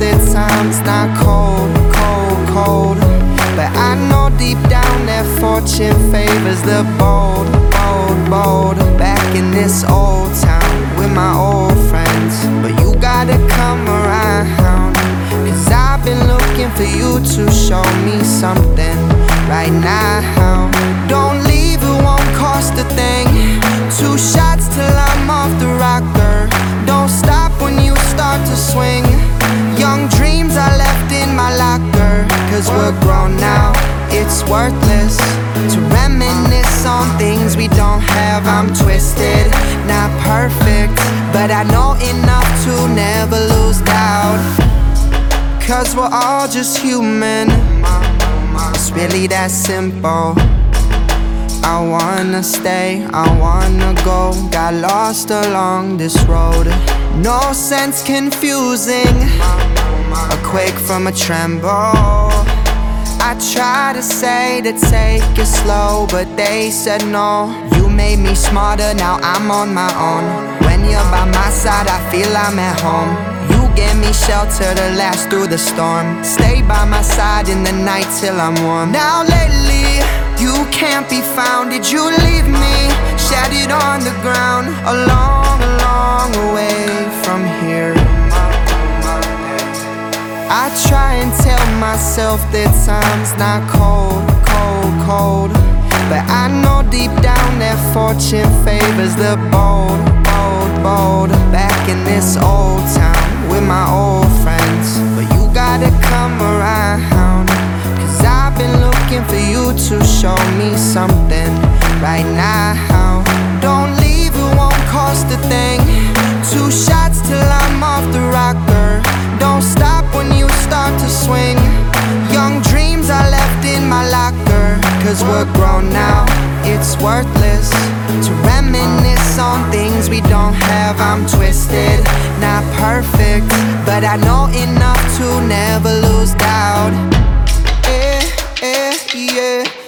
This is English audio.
at times, not cold, cold, cold. But I know deep down that fortune favors the bold, bold, bold. Back in this old town with my old friends, but you gotta come around, 'cause I've been looking for you to show me something right now. Don't leave, it won't cost a thing. 2 shots till I'm off the rocker. Don't stop when you start to swing. Young dreams are left in my locker, 'cause we're grown now, it's worthless to reminisce on things we don't have. I'm twisted, not perfect, but I know enough to never lose doubt, 'cause we're all just human. It's really that simple. I wanna stay, I wanna go. Got lost along this road. No sense confusing a quake from a tremble. I try to say to take it slow, but they said no. You made me smarter, now I'm on my own. When you're by my side, I feel I'm at home. You give me shelter to last through the storm. Stay by my side in the night till I'm warm. Now lately, you can't be found. Did you leave me shattered on the ground, a long, long way from here? I try and tell myself that time's not cold, cold, cold. But I know deep down that fortune favors the bold, bold, bold. Back in this old town with my old friends, but you gotta come around, 'cause I've been looking for you to show me something right now. Don't leave, it won't cost a thing. 2 shots till I'm off the rocker. Don't stop when you start to swing. Young dreams are left in my locker, 'cause we're grown now, it's worthless to reminisce on things we don't have. I'm twisted, not perfect, but I know enough to never lose doubt. Yeah, yeah, yeah.